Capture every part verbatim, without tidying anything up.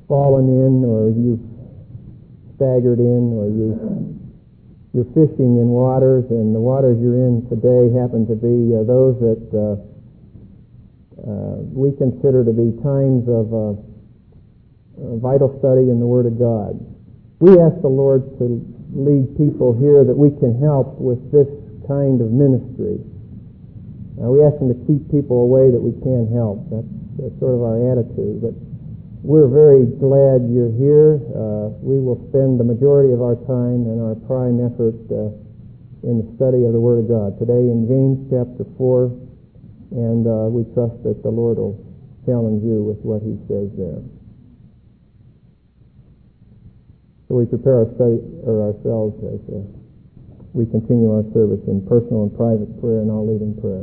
fallen in, or you've staggered in, or you, you're fishing in waters, and the waters you're in today happen to be uh, those that uh, uh, we consider to be times of uh, uh, vital study in the Word of God. We ask the Lord to lead people here that we can help with this kind of ministry. Uh, we ask Him to keep people away that we can't help. That's, that's sort of our attitude. But we're very glad you're here. Uh, we will spend the majority of our time and our prime effort uh, in the study of the Word of God. Today in James chapter four, and uh, we trust that the Lord will challenge you with what He says there. So we prepare our study, or ourselves as uh, we continue our service in personal and private prayer, and I'll lead in prayer.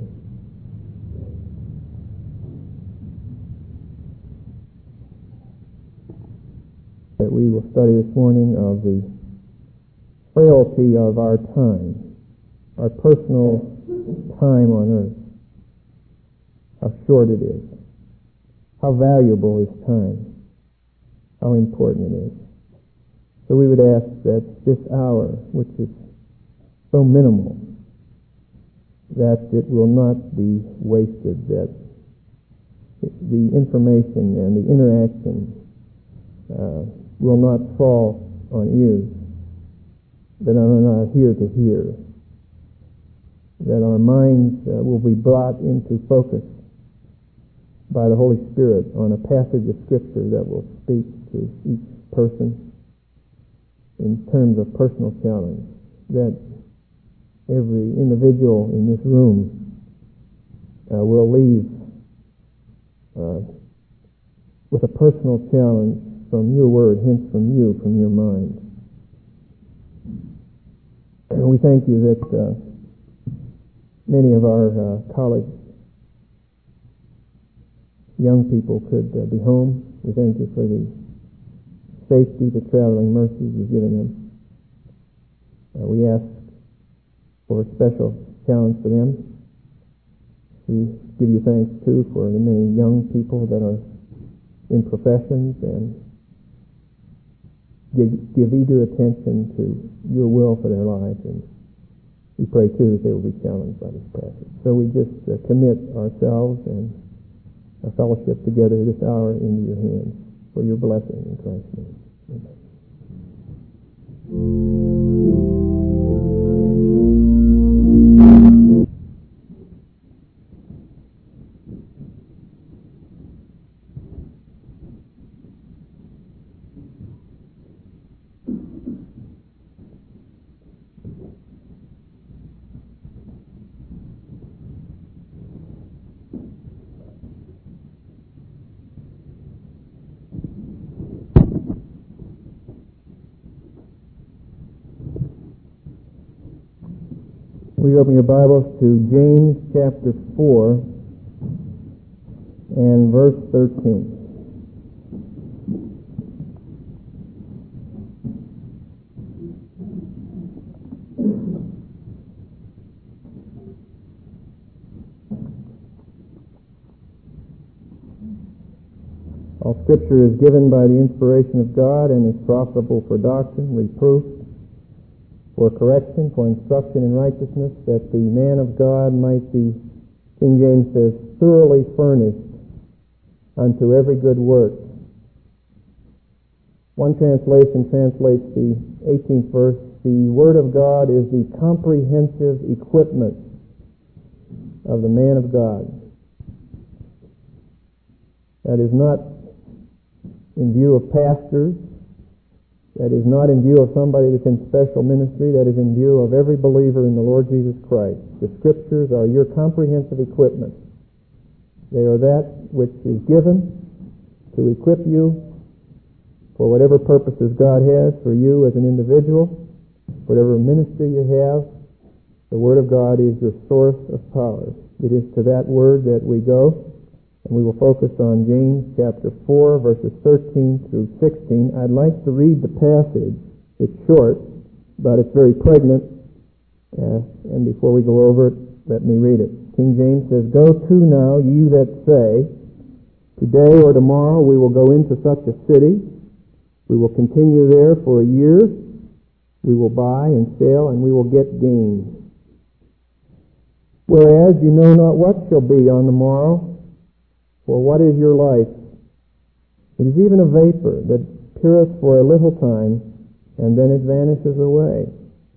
That we will study this morning of the frailty of our time, our personal time on earth, how short it is, how valuable is time, how important it is. So we would ask that this hour, which is so minimal, that it will not be wasted, that the information and the interaction uh, will not fall on ears that are not here to hear, that our minds uh, will be brought into focus by the Holy Spirit on a passage of Scripture that will speak to each person in terms of personal challenge, that every individual in this room uh, will leave uh, with a personal challenge from your word, hence from you, from your mind. And we thank you that uh, many of our uh, college young people could uh, be home. We thank you for the safety, the traveling mercies you've given them. Uh, we ask for a special challenge for them. We give you thanks, too, for the many young people that are in professions and give, give eager attention to your will for their lives. And we pray, too, that they will be challenged by this passage. So we just uh, commit ourselves and our fellowship together this hour into your hands for your blessing in Christ's name. Amen. Will you open your Bibles to James chapter four and verse thirteen. All Scripture is given by the inspiration of God and is profitable for doctrine, reproof, for correction, for instruction in righteousness, that the man of God might be, King James says, thoroughly furnished unto every good work. One translation translates the eighteenth verse, the Word of God is the comprehensive equipment of the man of God. That is not in view of pastors, that is not in view of somebody that's in special ministry, that is in view of every believer in the Lord Jesus Christ. The Scriptures are your comprehensive equipment. They are that which is given to equip you for whatever purposes God has for you as an individual, whatever ministry you have. The Word of God is your source of power. It is to that Word that we go. And we will focus on James chapter four, verses thirteen through sixteen. I'd like to read the passage. It's short, but it's very pregnant. Uh, and before we go over it, let me read it. King James says, "Go to now, you that say, today or tomorrow we will go into such a city, We will continue there for a year. We will buy and sell, and we will get gain. Whereas you know not what shall be on the morrow, for what is your life? It is even a vapor that appeareth for a little time, and then it vanishes away.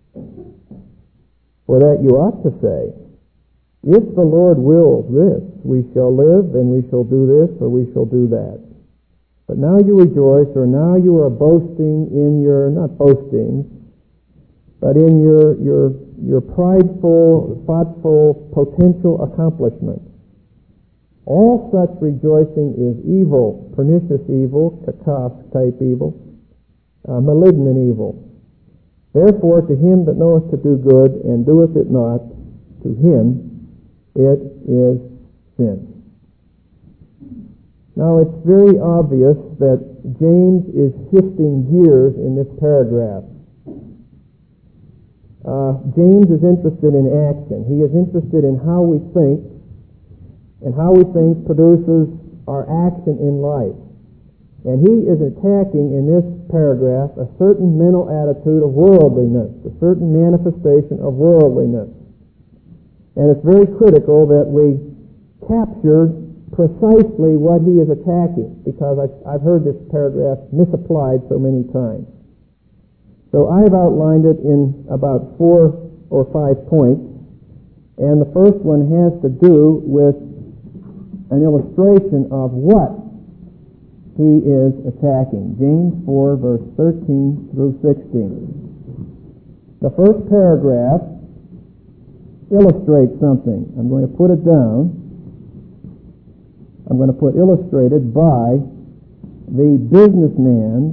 For that you ought to say, if the Lord wills this, we shall live, and we shall do this, or we shall do that. But now you rejoice, or now you are boasting in your, not boasting, but in your your your prideful, thoughtful, potential accomplishment. All such rejoicing is evil, pernicious evil, kakos type evil, uh, malignant evil. Therefore, to him that knoweth to do good and doeth it not, to him it is sin. Now, it's very obvious that James is shifting gears in this paragraph. Uh, James is interested in action. He is interested in how we think, and how we think produces our action in life. And he is attacking in this paragraph a certain mental attitude of worldliness, a certain manifestation of worldliness. And it's very critical that we capture precisely what he is attacking, because I've, I've heard this paragraph misapplied so many times. So I've outlined it in about four or five points, and the first one has to do with an illustration of what he is attacking. James four, verse thirteen through sixteen. The first paragraph illustrates something. I'm going to put it down. I'm going to put illustrated by the businessman's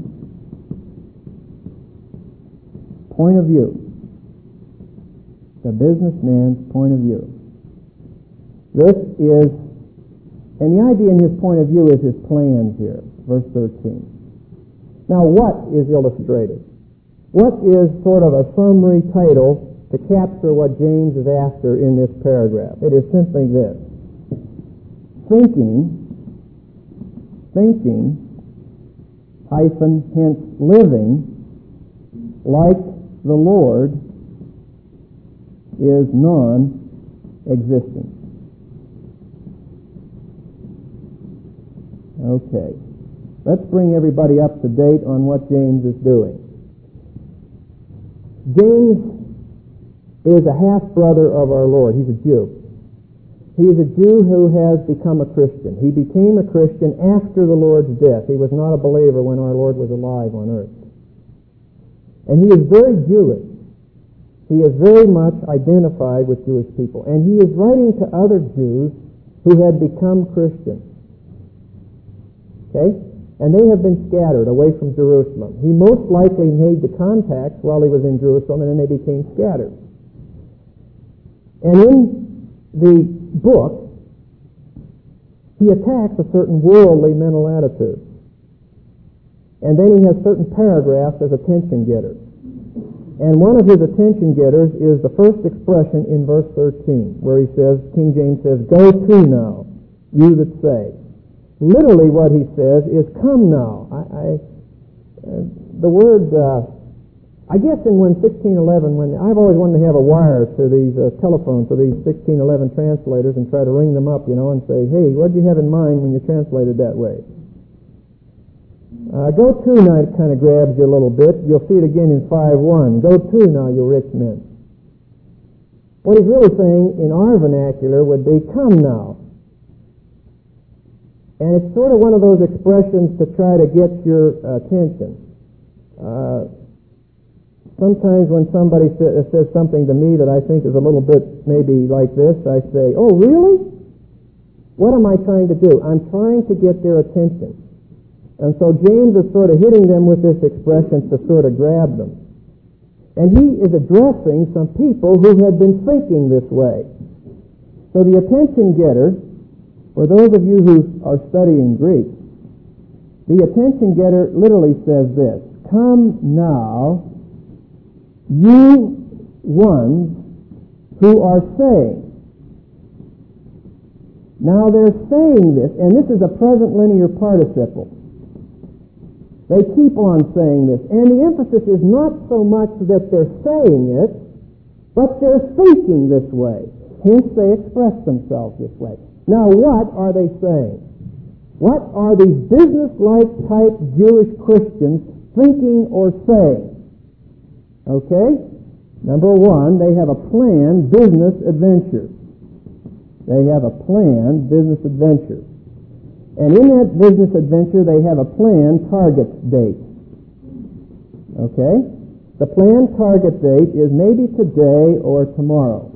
point of view. The businessman's point of view. This is, and the idea in his point of view is his plans here, verse thirteen. Now, what is illustrated? What is sort of a summary title to capture what James is after in this paragraph? It is simply this: thinking, thinking, hyphen, hence living, like the Lord is non-existent. Okay. Let's bring everybody up to date on what James is doing. James is a half-brother of our Lord. He's a Jew. He is a Jew who has become a Christian. He became a Christian after the Lord's death. He was not a believer when our Lord was alive on earth. And he is very Jewish. He is very much identified with Jewish people. And he is writing to other Jews who had become Christians. Okay? And they have been scattered away from Jerusalem. He most likely made the contacts while he was in Jerusalem, and then they became scattered. And in the book, he attacks a certain worldly mental attitude. And then he has certain paragraphs as attention getters. And one of his attention getters is the first expression in verse thirteen, where he says, King James says, "Go to now, you that say." Literally what he says is, "Come now." I, I uh, the word, uh, I guess in when sixteen eleven, when I've always wanted to have a wire to these uh, telephones, to these sixteen eleven translators, and try to ring them up, you know, and say, "Hey, what did you have in mind when you translated that way?" Uh, go to now, it kind of grabs you a little bit. You'll see it again in five one. Go to now, you rich men. What he's really saying in our vernacular would be, come now. And it's sort of one of those expressions to try to get your attention. Uh, sometimes when somebody sa- says something to me that I think is a little bit maybe like this, I say, "Oh, really? What am I trying to do?" I'm trying to get their attention. And so James is sort of hitting them with this expression to sort of grab them. And he is addressing some people who had been thinking this way. So the attention getter, for those of you who are studying Greek, the attention getter literally says this: "Come now, you ones who are saying." Now they're saying this, and this is a present linear participle. They keep on saying this. And the emphasis is not so much that they're saying it, but they're thinking this way. Hence, they express themselves this way. Now, what are they saying? What are these business-like type Jewish Christians thinking or saying? Okay? Number one, they have a planned business adventure. They have a planned business adventure. And in that business adventure, they have a planned target date. Okay? The planned target date is maybe today or tomorrow.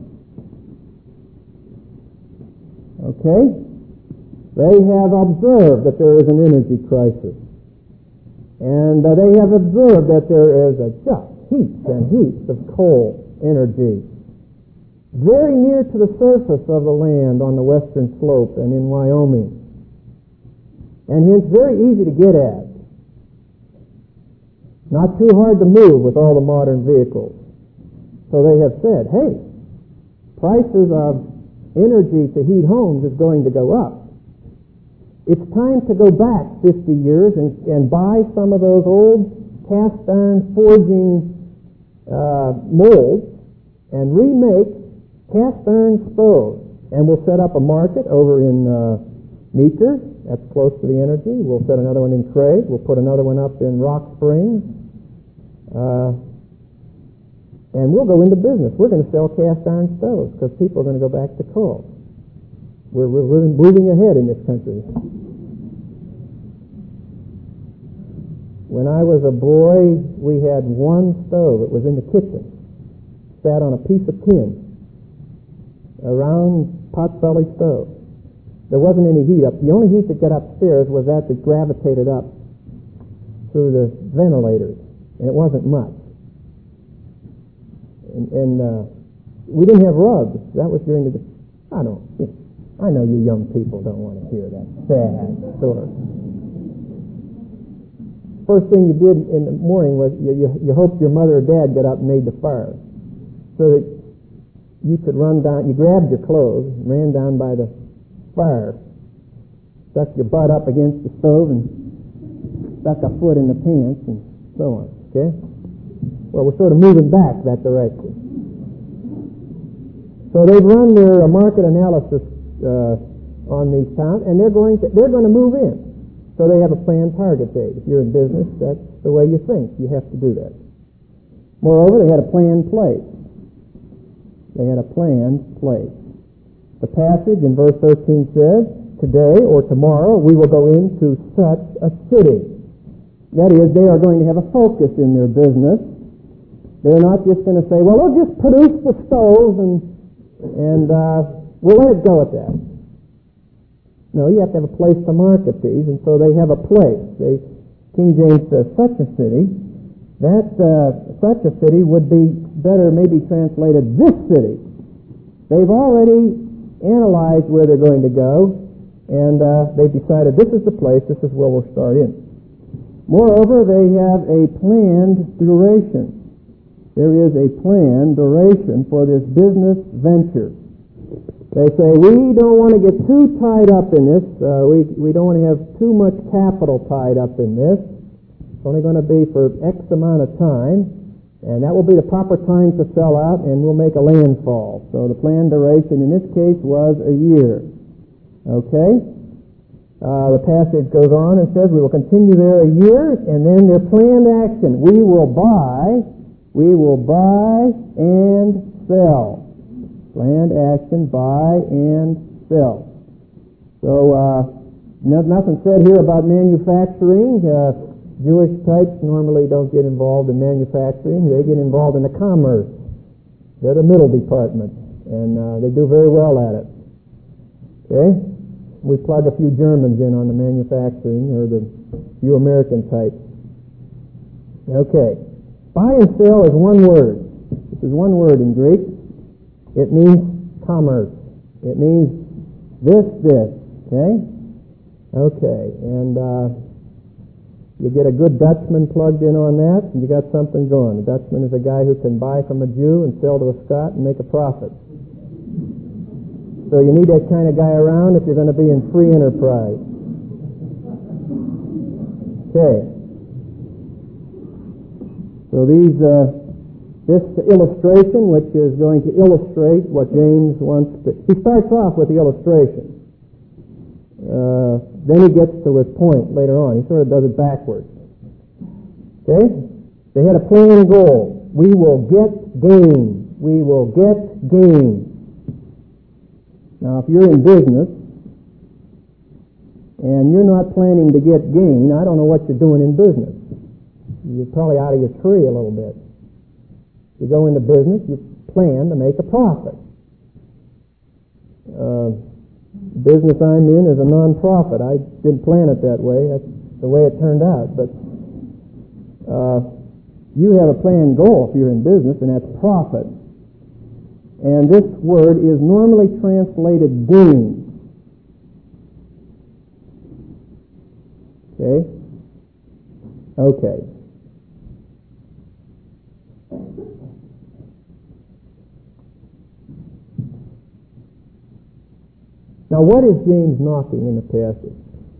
Okay? They have observed that there is an energy crisis. And uh, they have observed that there is a just heaps and heaps of coal energy very near to the surface of the land on the western slope and in Wyoming. And hence very easy to get at. Not too hard to move with all the modern vehicles. So they have said, hey, prices of energy to heat homes is going to go up. It's time to go back fifty years and, and buy some of those old cast iron forging uh, molds and remake cast iron stoves. And we'll set up a market over in uh, Meeker. That's close to the energy. We'll set another one in Craig. We'll put another one up in Rock Springs. Uh, and we'll go into business. We're going to sell cast iron stoves because people are going to go back to coal. We're, we're really moving ahead in this country. When I was a boy, we had one stove. It was in the kitchen. Sat on a piece of tin. A round pot-belly stove. There wasn't any heat up. The only heat that got upstairs was that that gravitated up through the ventilators. And it wasn't much. And, and uh, we didn't have rugs. That was during the... I don't... I know you young people don't want to hear that sad story. First thing you did in the morning was you, you, you hoped your mother or dad got up and made the fire. So that you could run down... You grabbed your clothes, ran down by the fire, stuck your butt up against the stove and stuck a foot in the pants and so on. Okay? Well, we're sort of moving back that direction. So they've run their uh, market analysis uh, on these towns, and they're going to they're going to move in. So they have a planned target date. If you're in business, that's the way you think. You have to do that. Moreover, they had a planned place. They had a planned place. The passage in verse thirteen says, today or tomorrow we will go into such a city. That is, they are going to have a focus in their business. They're not just going to say, well, we'll just produce the stoves and and uh, we'll let it go at that. No, you have to have a place to market these, and so they have a place. They, King James says, such a city. That uh, such a city would be better maybe translated this city. They've already analyzed where they're going to go, and uh, they've decided this is the place, this is where we'll start in. Moreover, they have a planned duration. There is a planned duration for this business venture. They say, we don't want to get too tied up in this. Uh, we, we don't want to have too much capital tied up in this. It's only going to be for X amount of time, and that will be the proper time to sell out, and we'll make a landfall. So the planned duration in this case was a year. Okay? Uh, the passage goes on and says, we will continue there a year, and then their planned action. We will buy, we will buy and sell. Planned action, buy and sell. So, uh, no, nothing said here about manufacturing. Uh, Jewish types normally don't get involved in manufacturing. They get involved in the commerce. They're the middle department, and uh, they do very well at it. Okay? We plug a few Germans in on the manufacturing, or the few American types. Okay. Buy and sell is one word. This is one word in Greek. It means commerce. It means this, this. Okay? Okay. And uh, you get a good Dutchman plugged in on that, and you got something going. A Dutchman is a guy who can buy from a Jew and sell to a Scot and make a profit. So you need that kind of guy around if you're going to be in free enterprise. Okay. So these, uh, this illustration, which is going to illustrate what James wants to... He starts off with the illustration. Uh, then he gets to his point later on. He sort of does it backwards. Okay? They had a plain goal. We will get gain. We will get gain. Now, if you're in business and you're not planning to get gain, I don't know what you're doing in business. You're probably out of your tree a little bit. You go into business, you plan to make a profit. Uh, business I'm in is a non-profit. I didn't plan it that way. That's the way it turned out. But uh, you have a planned goal if you're in business, and that's profit. And this word is normally translated gain. Okay? Okay. Now, what is James knocking in the passage?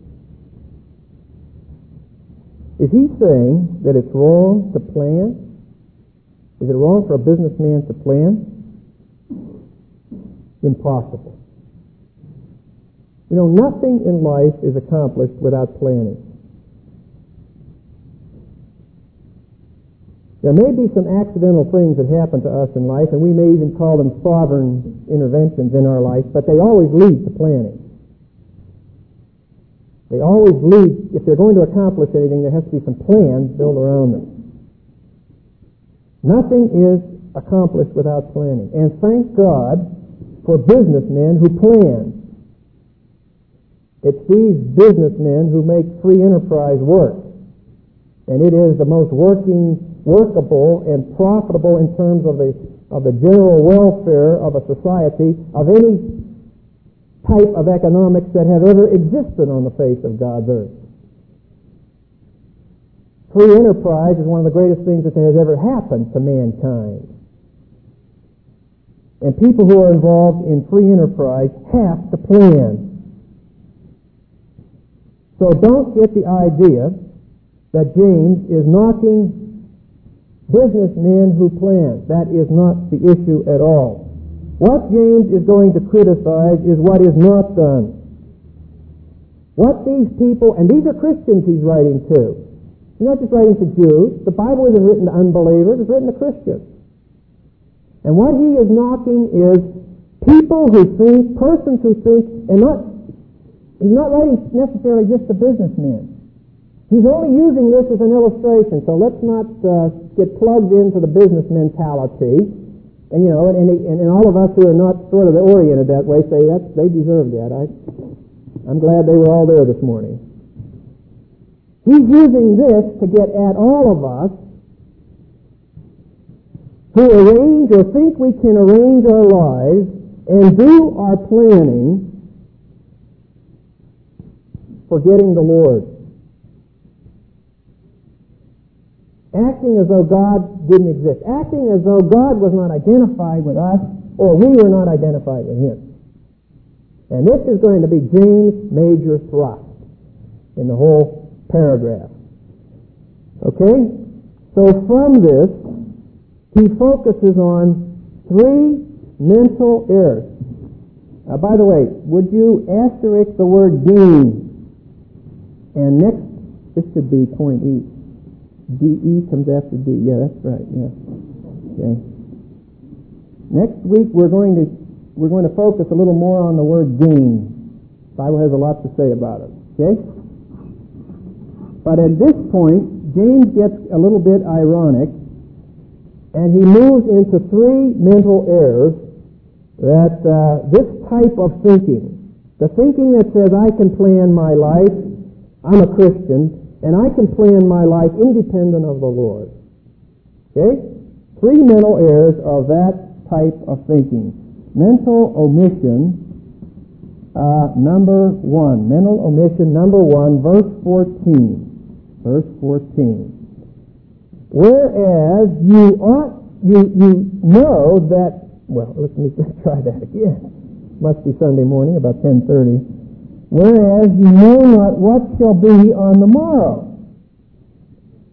Is he saying that it's wrong to plan? Is it wrong for a businessman to plan? Impossible. You know, nothing in life is accomplished without planning. There may be some accidental things that happen to us in life, and we may even call them sovereign interventions in our life, but they always lead to planning. They always lead, if they're going to accomplish anything, there has to be some plan built around them. Nothing is accomplished without planning. And thank God for businessmen who plan. It's these businessmen who make free enterprise work. And it is the most working, workable and profitable in terms of the of the general welfare of a society of any type of economics that have ever existed on the face of God's earth. Free enterprise is one of the greatest things that has ever happened to mankind. And people who are involved in free enterprise have to plan. So don't get the idea that James is knocking businessmen who plan. That is not the issue at all. What James is going to criticize is what is not done. What these people, and these are Christians he's writing to. He's not just writing to Jews. The Bible isn't written to unbelievers, it's written to Christians. And what he is knocking is people who think, persons who think, and not, he's not writing necessarily just to businessmen. He's only using this as an illustration, so let's not uh, get plugged into the business mentality. And, you know, and, and, and all of us who are not sort of oriented that way say, that's, they deserve that. I, I'm glad they were all there this morning. He's using this to get at all of us who arrange or think we can arrange our lives and do our planning forgetting the Lord. Acting as though God didn't exist. Acting as though God was not identified with us or we were not identified with Him. And this is going to be James' major thrust in the whole paragraph. Okay? So from this, he focuses on three mental errors. Now, by the way, would you asterisk the word gain? And next, this should be point E. D E comes after D. Yeah, that's right. Yeah. Okay. Next week we're going to we're going to focus a little more on the word gain. The Bible has a lot to say about it. Okay. But at this point, James gets a little bit ironic, and he moves into three mental errors that uh, this type of thinking, the thinking that says I can plan my life, I'm a Christian, and I can plan my life independent of the Lord. Okay? Three mental errors of that type of thinking. Mental omission, uh, number one. Mental omission, number one, verse fourteen. Verse fourteen. Whereas you ought, you, you know that, well, let me try that again. Must be Sunday morning, about ten thirty. Whereas you know not what shall be on the morrow.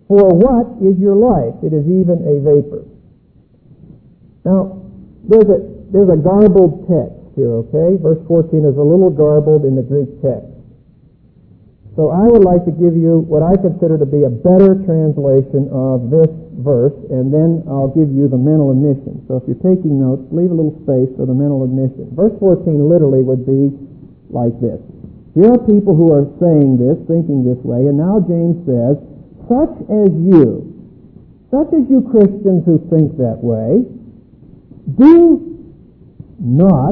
For what is your life? It is even a vapor. Now, there's a, there's a garbled text here, okay? Verse fourteen is a little garbled in the Greek text. So I would like to give you what I consider to be a better translation of this verse, and then I'll give you the mental admission. So if you're taking notes, leave a little space for the mental admission. Verse fourteen literally would be like this. Here are people who are saying this, thinking this way, and now James says, such as you, such as you Christians who think that way, do not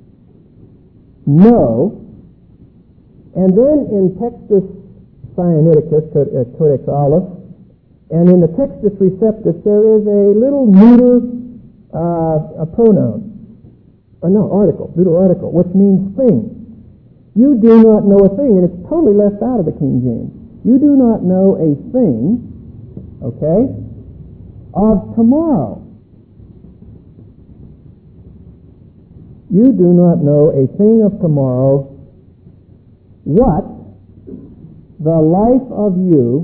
know. And then in Textus Sinaiticus, Codex Aleph, and in the Textus Receptus, there is a little neuter uh, a pronoun, or no, article, neuter article, which means thing. You do not know a thing, and it's totally left out of the King James. You do not know a thing, okay, of tomorrow. You do not know a thing of tomorrow, what the life of you,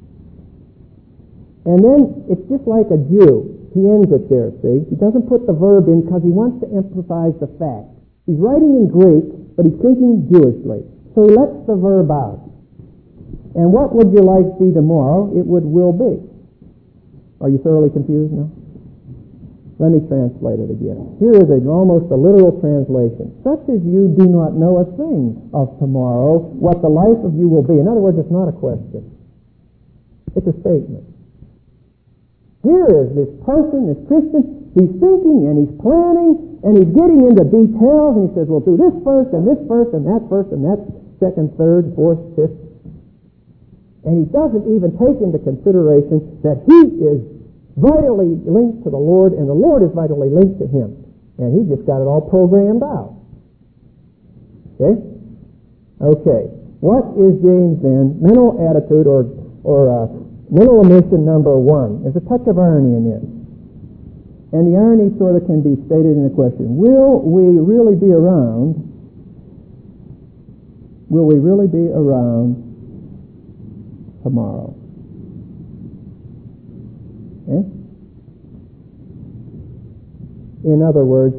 and then it's just like a Jew. He ends it there, see? He doesn't put the verb in because he wants to emphasize the fact. He's writing in Greek, but he's thinking Jewishly. So he lets the verb out. And what would your life be tomorrow? It would will be. Are you thoroughly confused now? Let me translate it again. Here is a, almost a literal translation. Such as you do not know a thing of tomorrow, what the life of you will be. In other words, it's not a question. It's a statement. Here is this person, this Christian, he's thinking and he's planning and he's getting into details and he says, well, do this first and this first and that first and that second, third, fourth, fifth. And he doesn't even take into consideration that he is vitally linked to the Lord, and the Lord is vitally linked to him. And he just got it all programmed out. Okay? Okay. What is James then? Mental attitude or or uh, mental omission number one. There's a touch of irony in this. And the irony sort of can be stated in a question. Will we really be around? Will we really be around tomorrow? Eh? In other words,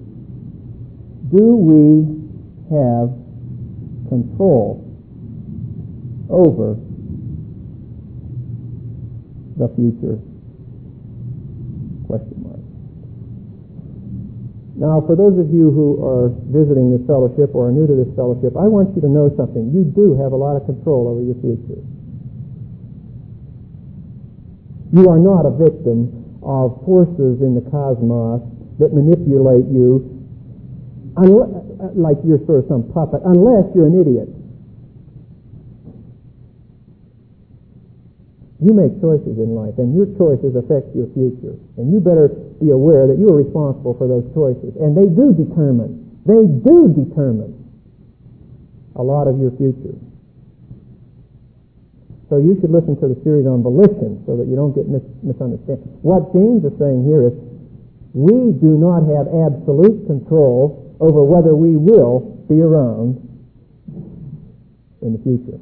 do we have control over the future? Question mark. Now, for those of you who are visiting this fellowship or are new to this fellowship, I want you to know something. You do have a lot of control over your future. You are not a victim of forces in the cosmos that manipulate you unless, like you're sort of some puppet, unless you're an idiot. You make choices in life, and your choices affect your future. And you better be aware that you are responsible for those choices. And they do determine, they do determine a lot of your future. So you should listen to the series on volition so that you don't get mis- misunderstood. What James is saying here is we do not have absolute control over whether we will be around in the future.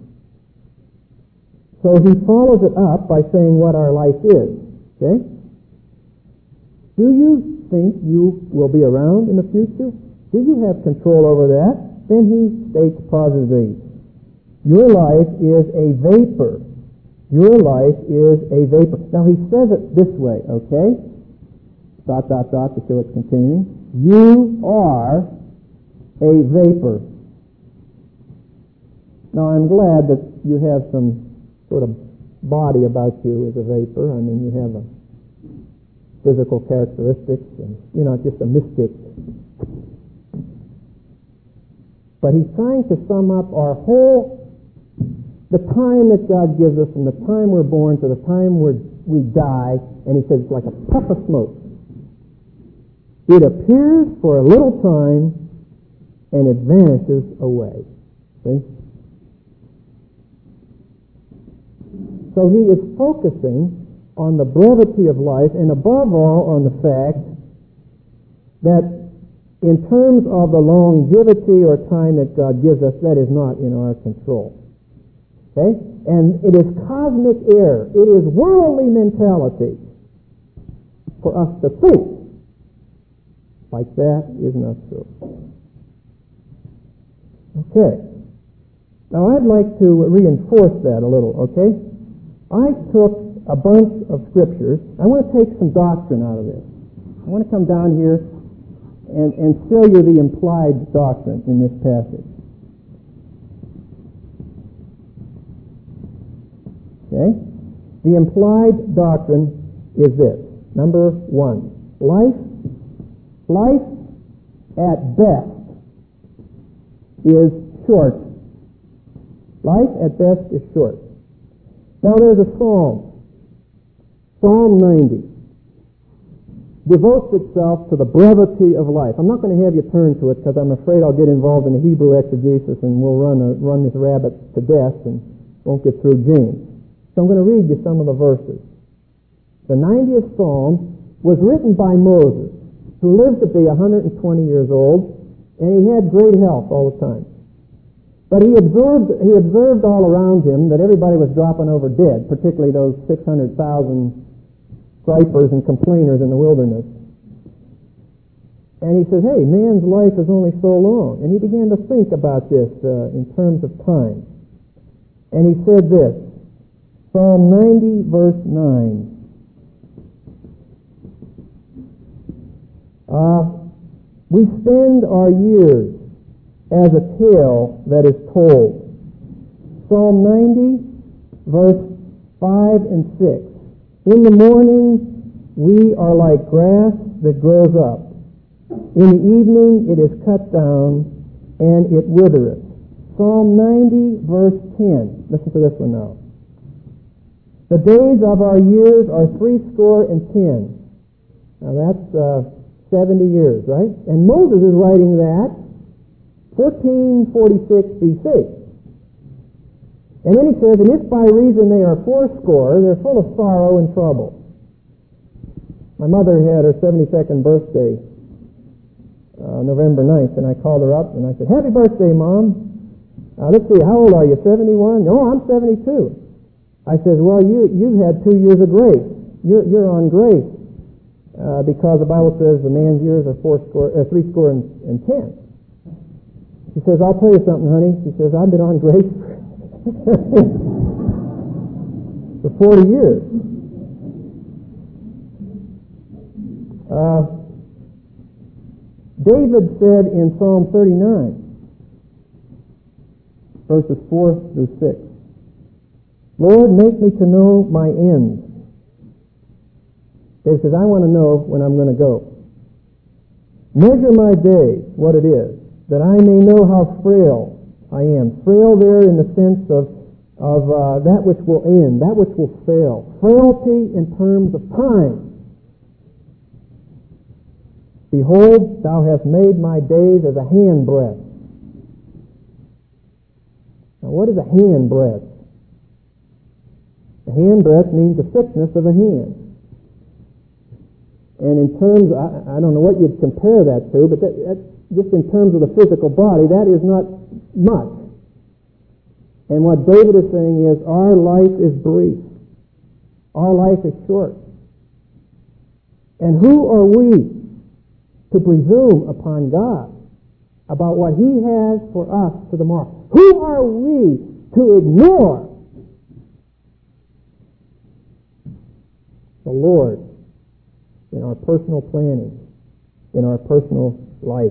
So he follows it up by saying what our life is. Okay? Do you think you will be around in the future? Do you have control over that? Then he states positively, your life is a vapor. Your life is a vapor. Now he says it this way, okay? Dot, dot, dot, to show it's continuing. You are a vapor. Now I'm glad that you have some sort of body about you as a vapor. I mean, you have a physical characteristics, and you're not just a mystic. But he's trying to sum up our whole, the time that God gives us from the time we're born to the time we're, we die, and he says it's like a puff of smoke. It appears for a little time, and it vanishes away. See? So he is focusing on the brevity of life, and above all on the fact that in terms of the longevity or time that God gives us, that is not in our control. Okay? And it is cosmic error. It is worldly mentality for us to think like that is not true. Okay. Now I'd like to reinforce that a little, okay? I took a bunch of scriptures. I want to take some doctrine out of this. I want to come down here and, and show you the implied doctrine in this passage. Okay? The implied doctrine is this. Number one. Life, life at best is short. Life at best is short. Now there's a psalm. Psalm ninety devotes itself to the brevity of life. I'm not going to have you turn to it because I'm afraid I'll get involved in the Hebrew exegesis and we'll run a, run this rabbit to death and won't get through James. So I'm going to read you some of the verses. The ninetieth Psalm was written by Moses, who lived to be one hundred twenty years old, and he had great health all the time. But he observed, he observed all around him that everybody was dropping over dead, particularly those six hundred thousand gripers and complainers in the wilderness. And he says, hey, man's life is only so long. And he began to think about this uh, in terms of time. And he said this, Psalm ninety, verse nine. Uh, we spend our years as a tale that is told. Psalm ninety, verse five and six. In the morning we are like grass that grows up. In the evening it is cut down and it withereth. Psalm ninety, verse ten. Listen to this one now. The days of our years are threescore and ten. Now that's uh, seventy years, right? And Moses is writing that fourteen forty-six B C. And then he says, and if by reason they are fourscore, they're full of sorrow and trouble. My mother had her seventy-second birthday uh, November ninth, and I called her up and I said, happy birthday, Mom. Uh, let's see, how old are you, seventy-one? No, I'm seventy-two. I said, well, you, you've had two years of grace. You're, you're on grace. Uh, because the Bible says the man's years are four score, uh, three score and, and ten. She says, I'll tell you something, honey. She says, I've been on grace for forty years. Uh, David said in Psalm thirty-nine, verses four through six, Lord, make me to know my end. David says, I want to know when I'm going to go. Measure my days, what it is, that I may know how frail I am. Frail there in the sense of, of uh, that which will end, that which will fail. Frailty in terms of time. Behold, thou hast made my days as a handbreadth. Now, what is a handbreadth? A handbreadth means the thickness of a hand. And in terms, I, I don't know what you'd compare that to, but that, that, just in terms of the physical body, that is not much. And what David is saying is, our life is brief. Our life is short. And who are we to presume upon God about what He has for us to the mark? Who are we to ignore the Lord in our personal planning, in our personal life?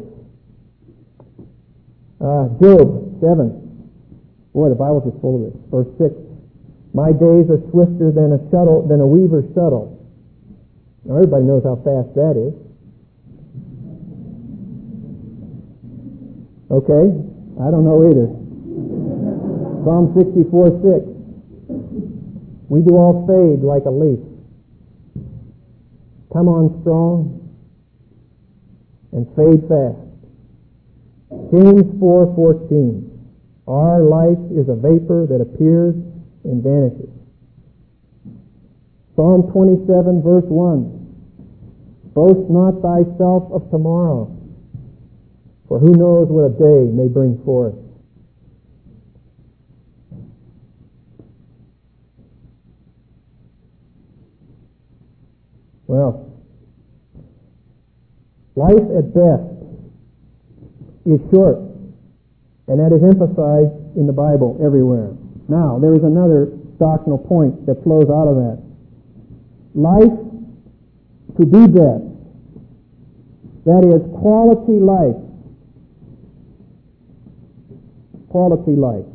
Uh, Job seven. Boy, the Bible's just full of this. Verse six. My days are swifter than a shuttle, than a weaver's shuttle. Now everybody knows how fast that is. Okay, I don't know either. Psalm sixty-four six. We do all fade like a leaf. Come on strong and fade fast. James four fourteen. Our life is a vapor that appears and vanishes. Psalm twenty-seven verse one. Boast not thyself of tomorrow, for who knows what a day may bring forth. Well, life at best is short, and that is emphasized in the Bible everywhere. Now, there is another doctrinal point that flows out of that. Life to be best, that is quality life. Quality life.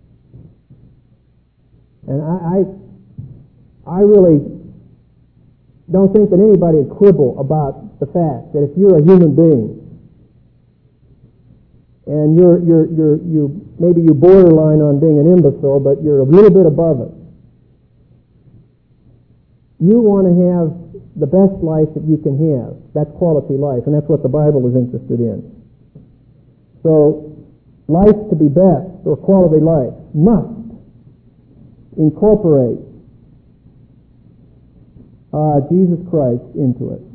And I, I, I really don't think that anybody would quibble about the fact that if you're a human being and you're, you're, you're, you maybe you borderline on being an imbecile, but you're a little bit above it, you want to have the best life that you can have. That's quality life, and that's what the Bible is interested in. So, life to be best, or quality life, must incorporate uh, Jesus Christ into it.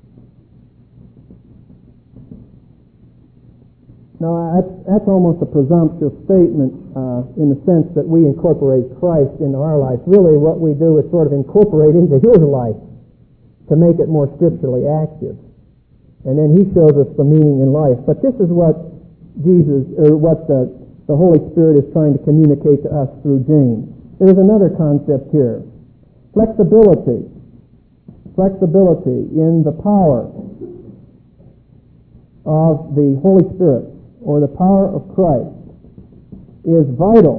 Now, that's, that's almost a presumptuous statement uh, in the sense that we incorporate Christ into our life. Really, what we do is sort of incorporate into His life to make it more scripturally active. And then He shows us the meaning in life. But this is what Jesus, or what the, the Holy Spirit is trying to communicate to us through James. There's another concept here. Flexibility. Flexibility in the power of the Holy Spirit, or the power of Christ, is vital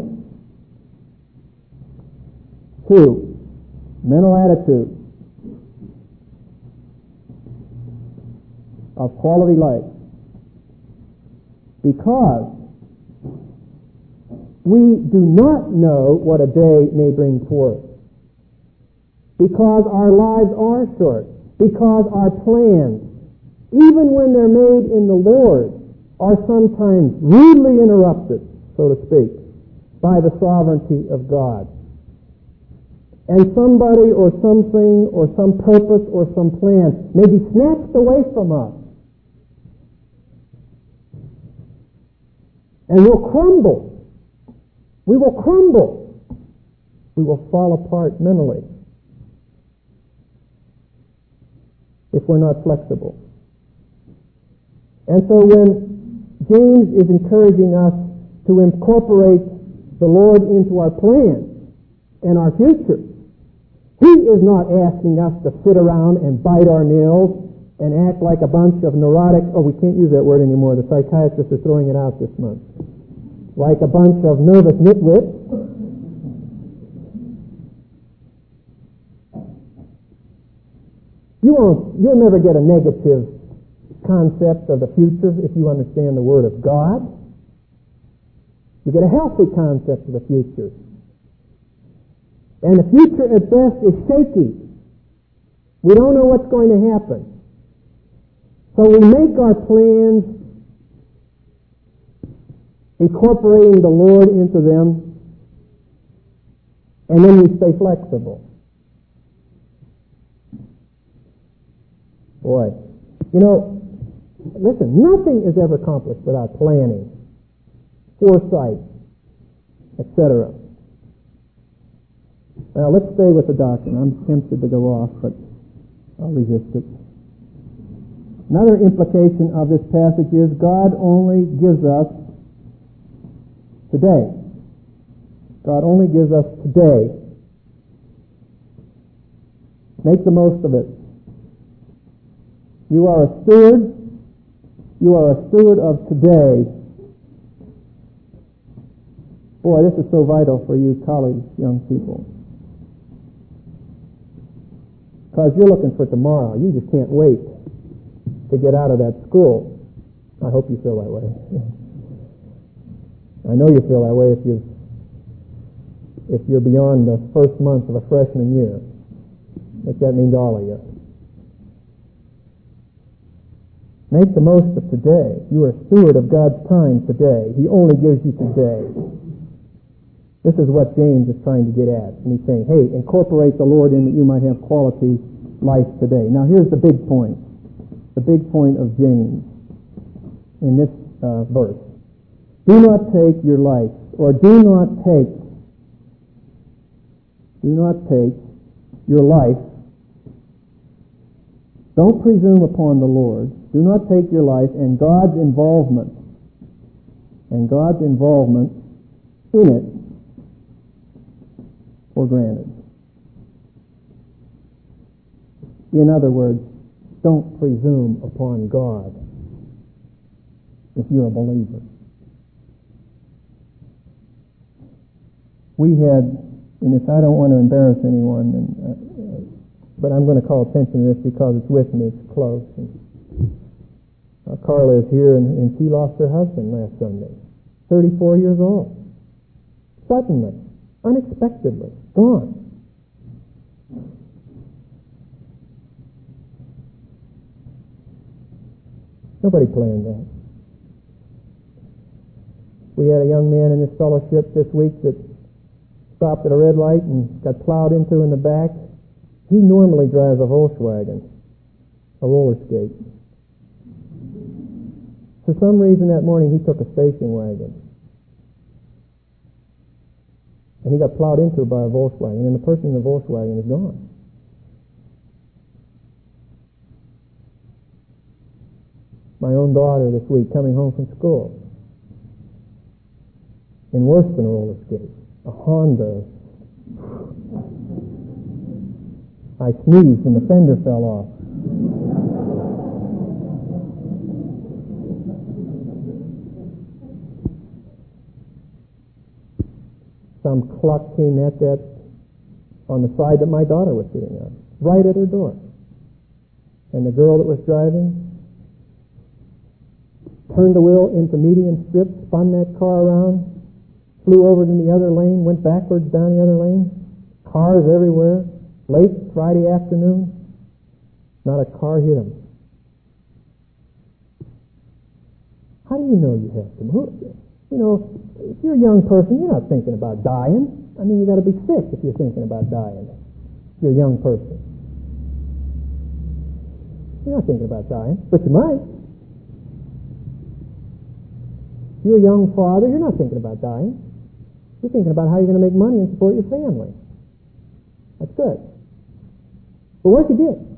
to mental attitude of quality life. Because we do not know what a day may bring forth. Because our lives are short. Because our plans, even when they're made in the Lord, are sometimes rudely interrupted, so to speak, by the sovereignty of God. And somebody or something or some purpose or some plan may be snatched away from us. And we'll crumble. We will crumble. We will fall apart mentally if we're not flexible. And so when James is encouraging us to incorporate the Lord into our plans and our future, He is not asking us to sit around and bite our nails and act like a bunch of neurotic, oh, we can't use that word anymore, the psychiatrists are throwing it out this month, like a bunch of nervous nitwits. You won't, you'll never get a negative concept of the future if you understand the Word of God. You get a healthy concept of the future. And the future at best is shaky. We don't know what's going to happen. So we make our plans incorporating the Lord into them, and then we stay flexible. Boy, you know, listen, nothing is ever accomplished without planning, foresight, et cetera. Now, let's stay with the doctrine. I'm tempted to go off, but I'll resist it. Another implication of this passage is God only gives us today. God only gives us today. Make the most of it. You are a steward. You are a steward of today. Boy, this is so vital for you college young people. Because you're looking for tomorrow. You just can't wait to get out of that school. I hope you feel that way. I know you feel that way if you if you're beyond the first month of a freshman year. But that means all of you. Make the most of today. You are a steward of God's time today. He only gives you today. This is what James is trying to get at. And he's saying, hey, incorporate the Lord in that you might have quality life today. Now here's the big point. The big point of James in this uh, verse. Do not take your life, or do not take, do not take your life Don't presume upon the Lord. Do not take your life and God's involvement and God's involvement in it for granted. In other words, don't presume upon God if you're a believer. We had, and if I don't want to embarrass anyone, and, uh, but I'm going to call attention to this because it's with me, it's close. And, uh, Carla is here, and, and she lost her husband last Sunday, thirty-four years old. Suddenly, unexpectedly, gone. Nobody planned that. We had a young man in this fellowship this week that stopped at a red light and got plowed into in the back. He normally drives a Volkswagen, a roller skate. For some reason that morning he took a station wagon. And he got plowed into by a Volkswagen, and the person in the Volkswagen is gone. My own daughter this week coming home from school in worse than a roller skate, a Honda. I sneezed and the fender fell off. Some cluck came at that on the side that my daughter was sitting on, right at her door. And the girl that was driving turned the wheel into median strip, spun that car around, flew over to the other lane, went backwards down the other lane. Cars everywhere. Late Friday afternoon, not a car hit him. How do you know you have to move? You know, if you're a young person, you're not thinking about dying. I mean, you got to be sick if you're thinking about dying. If you're a young person. You're not thinking about dying, but you might. If you're a young father, you're not thinking about dying. You're thinking about how you're going to make money and support your family. That's good. But what if you did?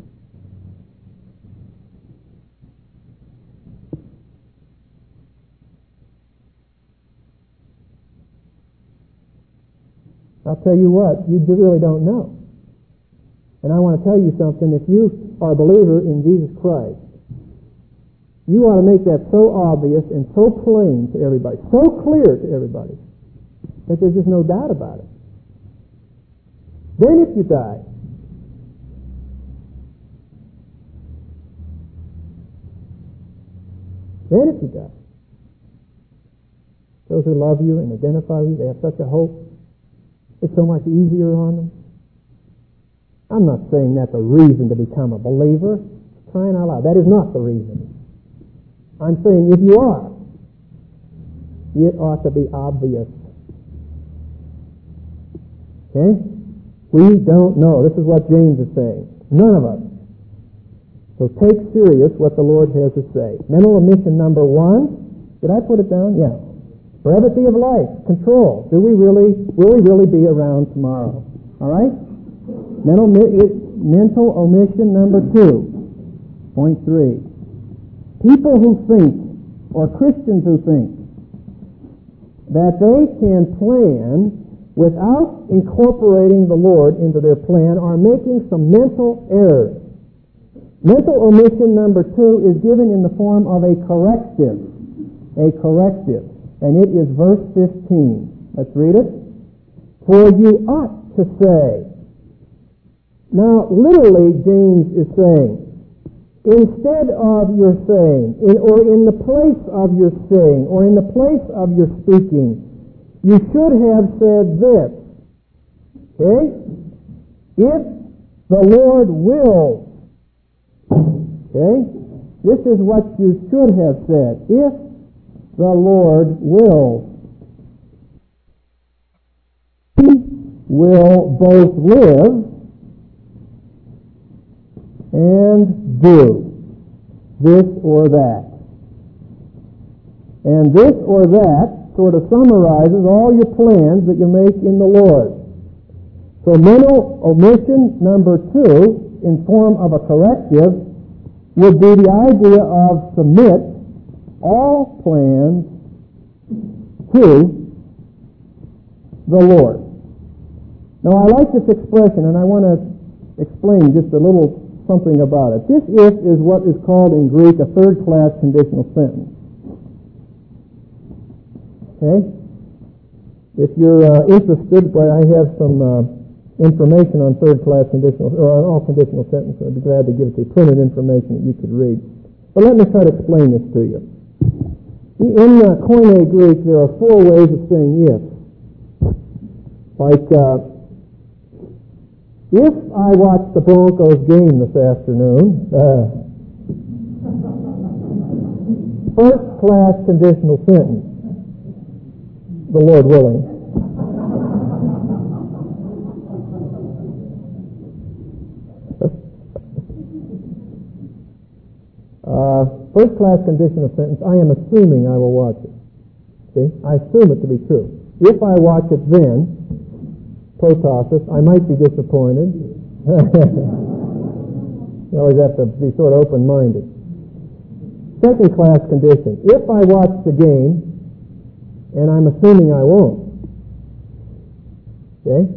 I'll tell you what, you really don't know. And I want to tell you something. If you are a believer in Jesus Christ, you ought to make that so obvious and so plain to everybody, so clear to everybody, that there's just no doubt about it. Then if you die, then if you die, those who love you and identify with you, they have such a hope. It's so much easier on them. I'm not saying that's a reason to become a believer. Crying out loud. That is not the reason. I'm saying if you are, it ought to be obvious. Okay? We don't know. This is what James is saying. None of us. So take serious what the Lord has to say. Mental omission number one. Did I put it down? Yeah. Brevity of life. Control. Do we really, will we really be around tomorrow? All right? Mental, mental omission number two. Point three. People who think, or Christians who think, that they can plan without incorporating the Lord into their plan are making some mental errors. Mental omission number two is given in the form of a corrective. A corrective. And it is verse fifteen. Let's read it. For you ought to say. Now, literally, James is saying, instead of your saying, in, or in the place of your saying, or in the place of your speaking, you should have said this. Okay? If the Lord wills. Okay? This is what you should have said. If the Lord wills. He will both live and do this or that. And this or that sort of summarizes all your plans that you make in the Lord. So mental omission number two, in form of a corrective, would be the idea of submit all plans to the Lord. Now, I like this expression, and I want to explain just a little something about it. This if is what is called in Greek a third-class conditional sentence. Okay? If you're uh, interested, well, I have some uh, information on third-class conditional, or on all conditional sentences. I'd be glad to give it to you, printed information that you could read. But let me try to explain this to you. In uh, Koine Greek, there are four ways of saying if. Like, uh, if I watch the Broncos game this afternoon, uh, first-class conditional sentence, the Lord willing. uh, first-class conditional sentence, I am assuming I will watch it. See? I assume it to be true. If I watch it then, protasis, I might be disappointed. You always have to be sort of open-minded. Second class condition. If I watch the game, and I'm assuming I won't. Okay?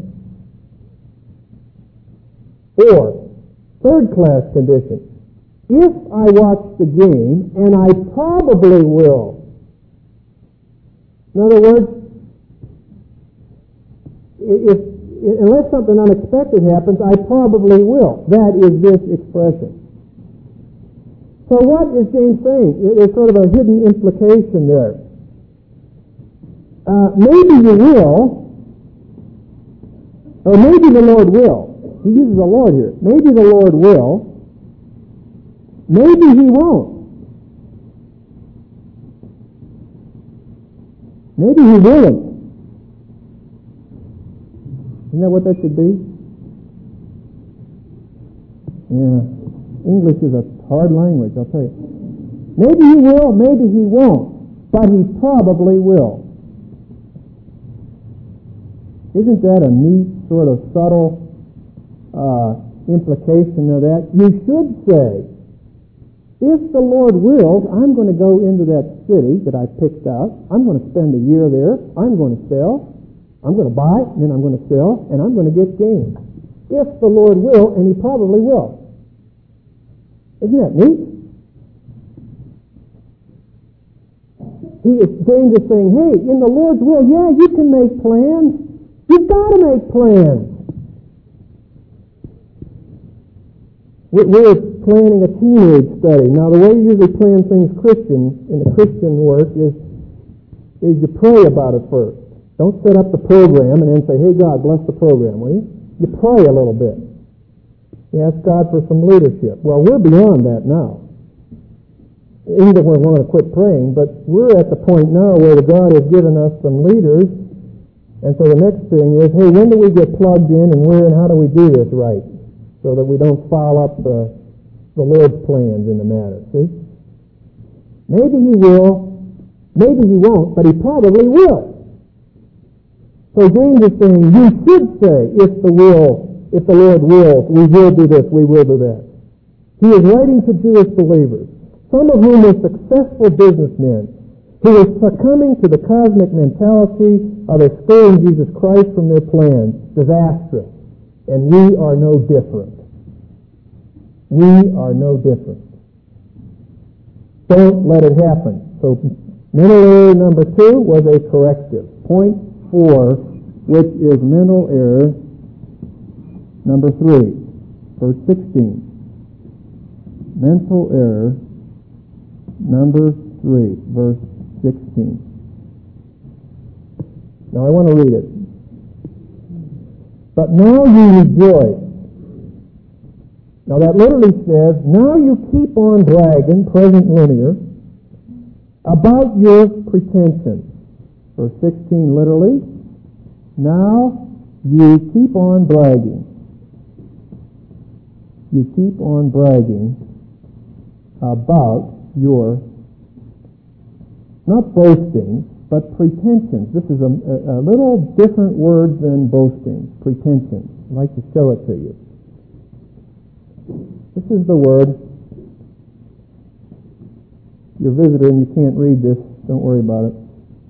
Or, third class condition. If I watch the game, and I probably will. In other words, if unless something unexpected happens, I probably will. That is this expression. So what is James saying? There's sort of a hidden implication there. Uh, maybe you will, or maybe the Lord will. He uses the Lord here. Maybe the Lord will. Maybe He won't. Maybe He won't. Isn't that what that should be? Yeah. English is a hard language, I'll tell you. Maybe He will, maybe He won't, but He probably will. Isn't that a neat, sort of subtle uh, implication of that? You should say, if the Lord wills, I'm going to go into that city that I picked out. I'm going to spend a year there. I'm going to sell. I'm going to buy, and then I'm going to sell, and I'm going to get gain. If the Lord will, and He probably will. Isn't that neat? He is, James is saying, hey, in the Lord's will, yeah, you can make plans. You've got to make plans. We're planning a teenage study. Now, the way you usually plan things Christian, in the Christian work, is, is you pray about it first. Don't set up the program and then say, hey, God, bless the program, will you? You pray a little bit. You ask God for some leadership. Well, we're beyond that now. Even we're going to quit praying, but we're at the point now where God has given us some leaders, and so the next thing is, hey, when do we get plugged in, and where and how do we do this right, so that we don't foul up the, the Lord's plans in the matter, see? Maybe He will, maybe He won't, but He probably will. So James is saying, you should say, if the will, if the Lord wills, we will do this, we will do that. He is writing to Jewish believers, some of whom are successful businessmen, who are succumbing to the cosmic mentality of excluding Jesus Christ from their plans. Disastrous. And we are no different. We are no different. Don't let it happen. So mental error number two was a corrective. Point four, which is mental error number three, verse sixteen. Mental error number three, verse sixteen. Now I want to read it. But now you rejoice. Now that literally says, now you keep on bragging, present linear, about your pretensions. Verse sixteen literally, now you keep on bragging. You keep on bragging about your, not boasting, but pretensions. This is a, a, a little different word than boasting, pretensions. I'd like to show it to you. This is the word you're a visitor and you can't read this, don't worry about it.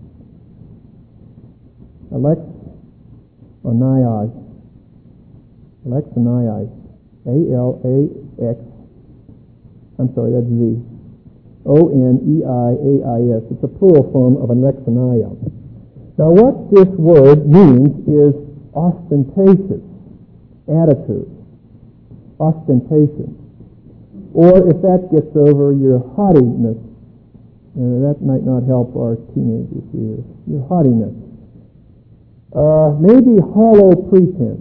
Alexonai. Alexonai. A L A X. I'm sorry, that's Z. O N E I A I S. It's a plural form of Alexonai. Now what this word means is ostentatious attitude. Ostentation. Or if that gets over, your haughtiness. Uh, that might not help our teenagers here. Your haughtiness. Uh, maybe hollow pretense.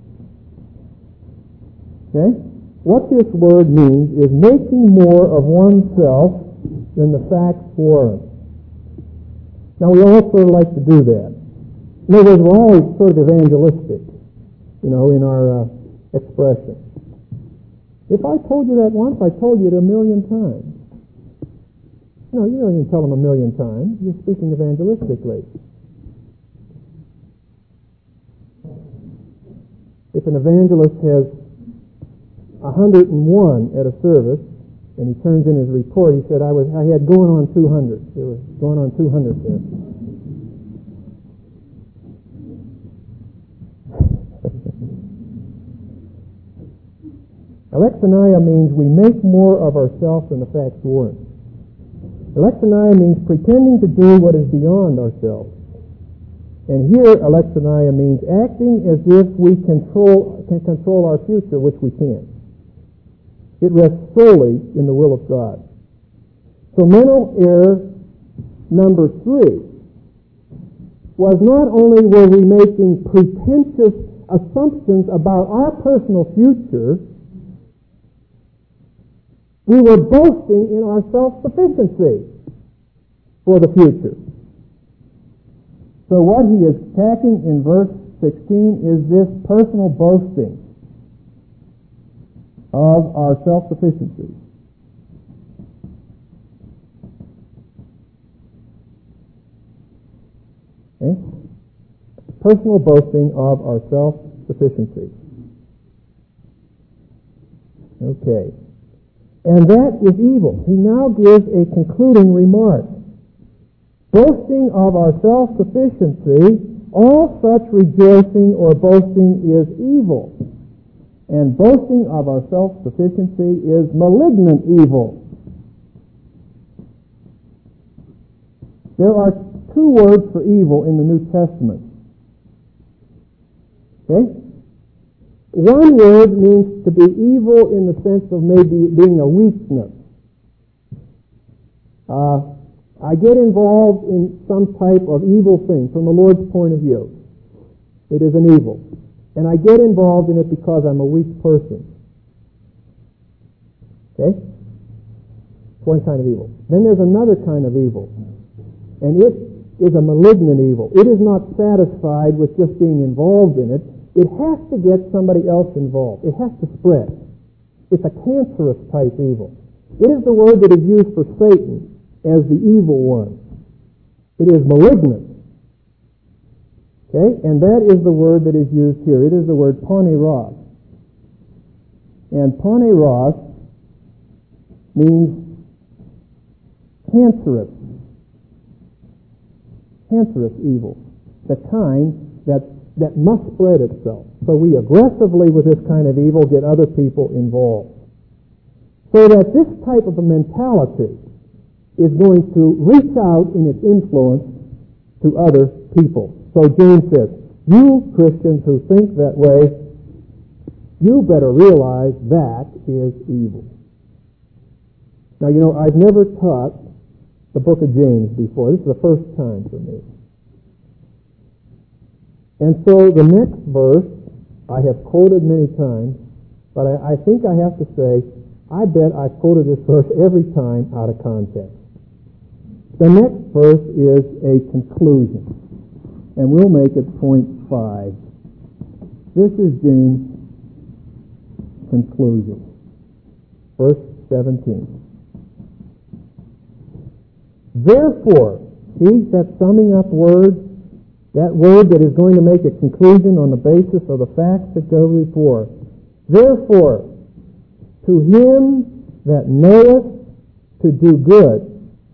Okay? What this word means is making more of oneself than the facts warrant. Now we all sort of like to do that. In other words, we're always sort of evangelistic, you know, in our uh, expression. If I told you that once, I told you it a million times. No, you don't even tell them a million times. You're speaking evangelistically. If an evangelist has one hundred and one at a service, and he turns in his report, he said, I was I had going on two hundred. There was going on two hundred there. Alexonia means we make more of ourselves than the facts warrant. Alexonia means pretending to do what is beyond ourselves. And here, Alexonia means acting as if we control can control our future, which we can't. It rests solely in the will of God. So mental error number three was not only were we making pretentious assumptions about our personal future, we were boasting in our self-sufficiency for the future. So what he is attacking in verse sixteen is this personal boasting of our self-sufficiency. Okay? Personal boasting of our self-sufficiency. Okay. And that is evil. He now gives a concluding remark. Boasting of our self-sufficiency, all such rejoicing or boasting is evil. And boasting of our self-sufficiency is malignant evil. There are two words for evil in the New Testament. Okay? One word means to be evil in the sense of maybe being a weakness. Uh, I get involved in some type of evil thing from the Lord's point of view. It is an evil. And I get involved in it because I'm a weak person. Okay? One kind of evil. Then there's another kind of evil. And it is a malignant evil. It is not satisfied with just being involved in it. It has to get somebody else involved. It has to spread. It's a cancerous type evil. It is the word that is used for Satan as the evil one. It is malignant. Okay? And that is the word that is used here. It is the word poneros. And poneros means cancerous. Cancerous evil. The kind that, that must spread itself. So we aggressively, with this kind of evil, get other people involved. So that this type of a mentality is going to reach out in its influence to other people. So James says, you Christians who think that way, you better realize that is evil. Now, you know, I've never taught the book of James before. This is the first time for me. And so the next verse I have quoted many times, but I, I think I have to say, I bet I've quoted this verse every time out of context. The next verse is a conclusion, and we'll make it point five. This is James' conclusion. Verse seventeen. Therefore, see that summing up word, that word that is going to make a conclusion on the basis of the facts that go before. Therefore, to him that knoweth to do good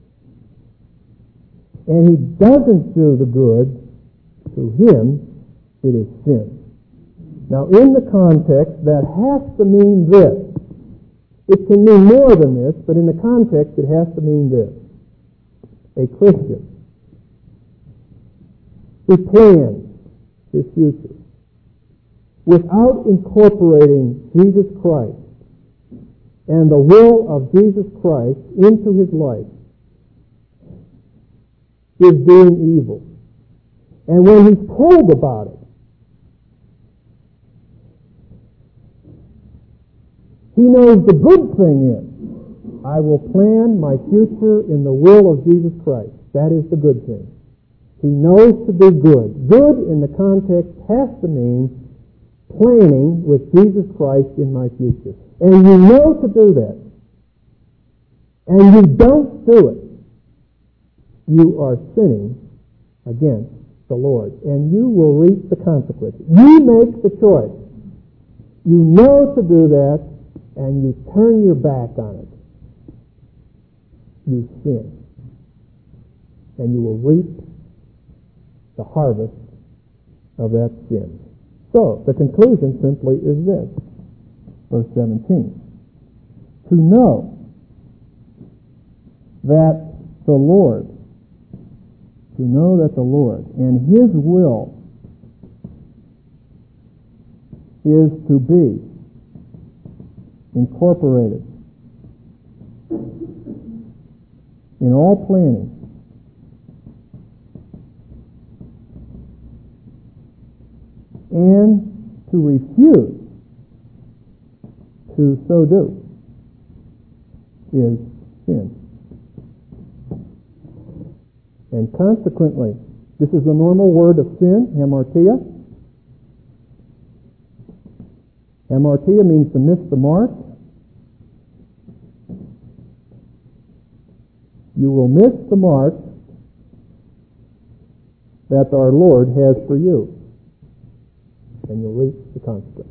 and he doesn't do the good, to him it is sin. Now, in the context, that has to mean this. It can mean more than this, but in the context, it has to mean this. A Christian who plans his future without incorporating Jesus Christ and the will of Jesus Christ into his life is doing evil. And when he's told about it, he knows the good thing is, I will plan my future in the will of Jesus Christ. That is the good thing. He knows to do good. Good in the context has to mean planning with Jesus Christ in my future. And you know to do that. And you don't do it. You are sinning against the Lord. And you will reap the consequences. You make the choice. You know to do that, and you turn your back on it. You sin. And you will reap the harvest of that sin. So, the conclusion simply is this. Verse seventeen. To know that the Lord, to know that the Lord and His will is to be incorporated in all planning and to refuse to so do is sin. And consequently, this is the normal word of sin, hamartia. Hamartia means to miss the mark. You will miss the mark that our Lord has for you, and you'll reap the consequences.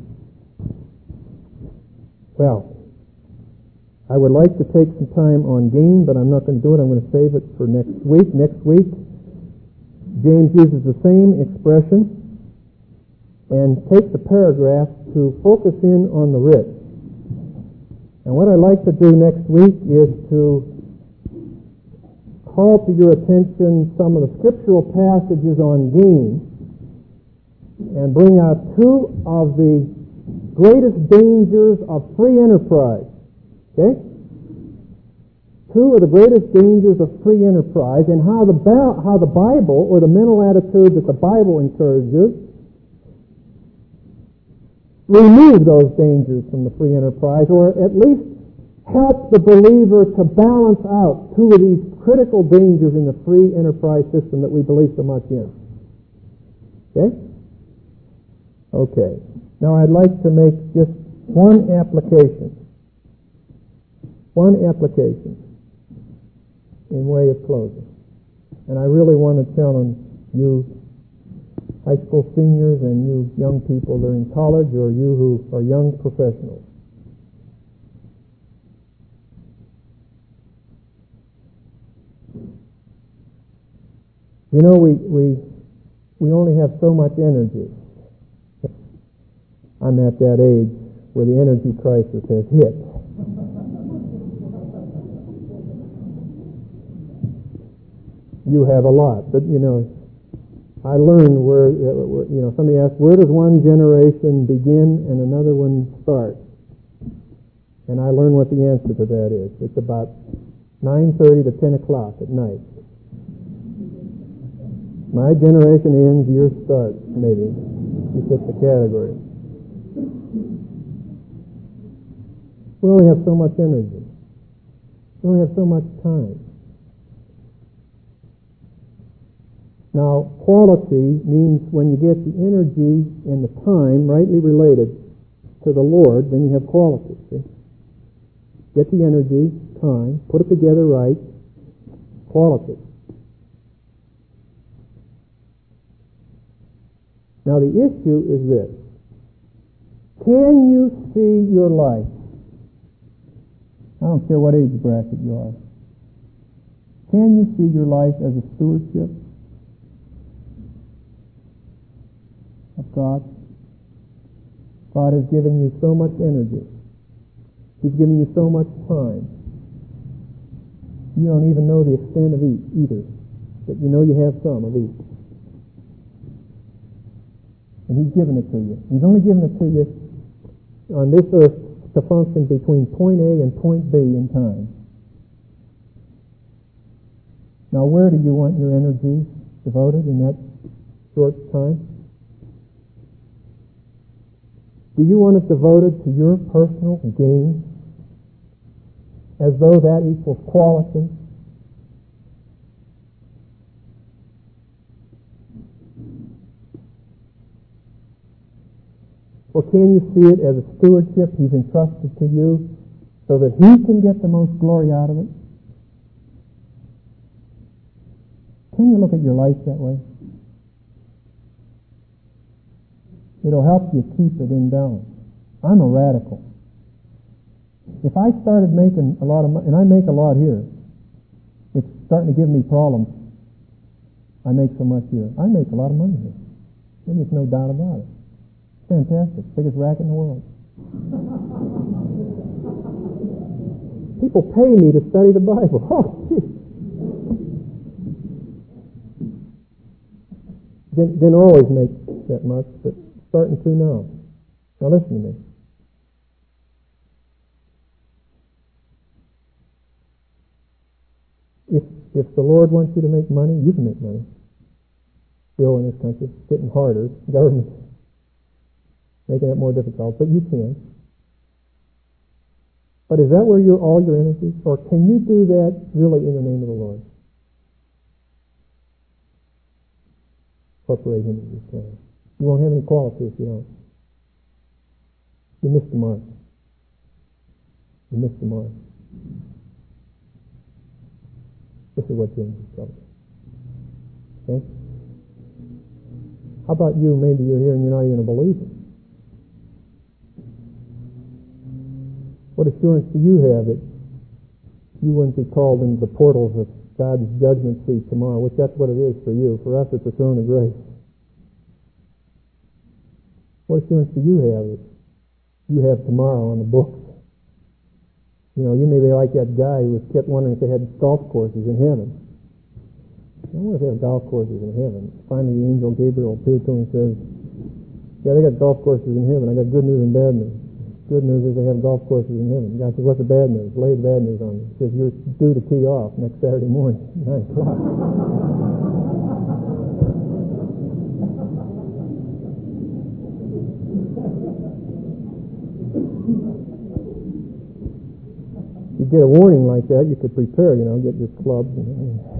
Well, I would like to take some time on gain, but I'm not going to do it. I'm going to save it for next week. Next week, James uses the same expression and takes the paragraph to focus in on the rich. And what I'd like to do next week is to call to your attention some of the scriptural passages on gain and bring out two of the greatest dangers of free enterprise. Okay? Two of the greatest dangers of free enterprise, and how the ba- how the Bible, or the mental attitude that the Bible encourages, remove those dangers from the free enterprise, or at least help the believer to balance out two of these critical dangers in the free enterprise system that we believe so much in. Okay? Okay. Now I'd like to make just one application. One application in way of closing. And I really want to challenge you high school seniors and you young people that are in college, or you who are young professionals. You know, we, we, we only have so much energy. I'm at that age where the energy crisis has hit. You have a lot, but you know, I learned where, you know, somebody asked, where does one generation begin and another one start? And I learned what the answer to that is. It's about nine thirty to ten o'clock at night. My generation ends, yours starts, maybe. You fit the category. We only have so much energy. We only have so much time. Now, quality means when you get the energy and the time rightly related to the Lord, then you have quality. See? Get the energy, time, put it together right, quality. Now, the issue is this. Can you see your life? I don't care what age bracket you are. Can you see your life as a stewardship of God? God has given you so much energy. He's given you so much time. You don't even know the extent of each either, but you know you have some of each. And He's given it to you. He's only given it to you on this earth to function between point A and point B in time. Now, where do you want your energy devoted in that short time? Do you want it devoted to your personal gain, as though that equals quality? Or can you see it as a stewardship He's entrusted to you so that He can get the most glory out of it? Can you look at your life that way? It'll help you keep it in balance. I'm a radical. If I started making a lot of money, and I make a lot here, it's starting to give me problems. I make so much here. I make a lot of money here. There's no doubt about it. Fantastic. Biggest racket in the world. People pay me to study the Bible. Oh, gee. Didn't, didn't always make that much, but starting to now. Now listen to me. If if the Lord wants you to make money, you can make money. Still in this country, it's getting harder. Government making it more difficult, but you can. But is that where your all your energy? Or can you do that really in the name of the Lord? Incorporate Him in your plan. You won't have any quality if you don't. You missed the mark. You missed the mark. This is what James is telling you. Okay? How about you? Maybe you're here and you're not even a believer. What assurance do you have that you wouldn't be called into the portals of God's judgment seat tomorrow, which that's what it is for you. For us, it's the throne of grace. What assurance do you have that you have tomorrow on the books? You know, you may be like that guy who was kept wondering if they had golf courses in heaven. I wonder if they have golf courses in heaven. Finally, the angel Gabriel appeared to him and says, yeah, they got golf courses in heaven. I got good news and bad news. Good news is they have golf courses in heaven. The guy says, what's the bad news? Lay the bad news on me. He says, you're due to tee off next Saturday morning, nine o'clock. You get a warning like that, you could prepare, you know, get your clubs. And,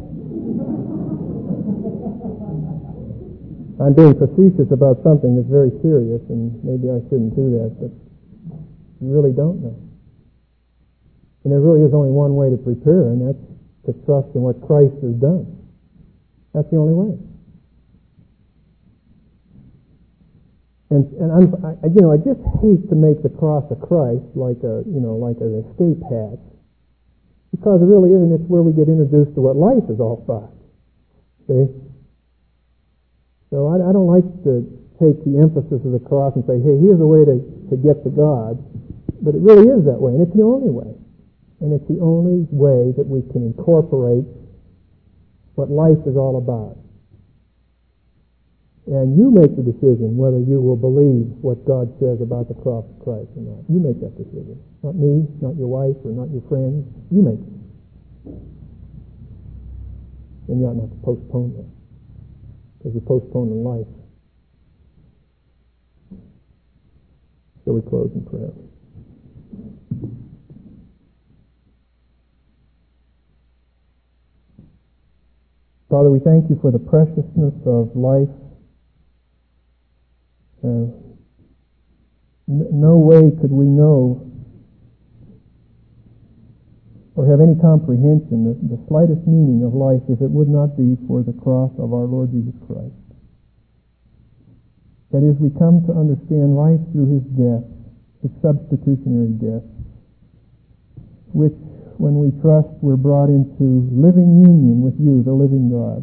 I'm being facetious about something that's very serious, and maybe I shouldn't do that, but you really don't know. And there really is only one way to prepare, and that's to trust in what Christ has done. That's the only way. And and I'm, I, you know, I just hate to make the cross of Christ like a, you know, like an escape hatch, because it really isn't. It's where we get introduced to what life is all about. See? So I, I don't like to take the emphasis of the cross and say, hey, here's a way to, to get to God. But it really is that way, and it's the only way. And it's the only way that we can incorporate what life is all about. And you make the decision whether you will believe what God says about the cross of Christ or not. You make that decision. Not me, not your wife, or not your friends. You make it. And you ought not to postpone that, because you're postponing life. So we close in prayer. Father, we thank you for the preciousness of life. Uh, n- no way could we know or have any comprehension of the slightest meaning of life if it would not be for the cross of our Lord Jesus Christ. That is, we come to understand life through His death, His substitutionary death, which when we trust, we're brought into living union with you, the living God.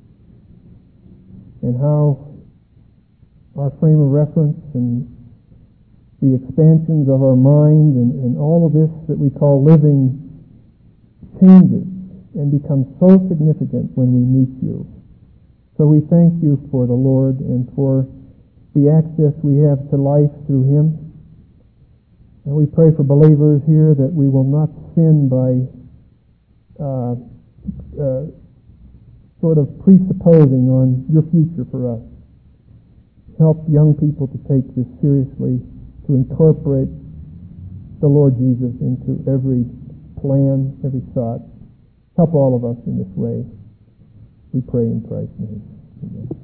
And how our frame of reference and the expansions of our mind and, and all of this that we call living changes and becomes so significant when we meet you. So we thank you for the Lord and for the access we have to life through Him. And we pray for believers here that we will not sin by uh, uh, sort of presupposing on your future for us. Help young people to take this seriously, to incorporate the Lord Jesus into every plan, every thought. Help all of us in this way. We pray in Christ's name. Amen.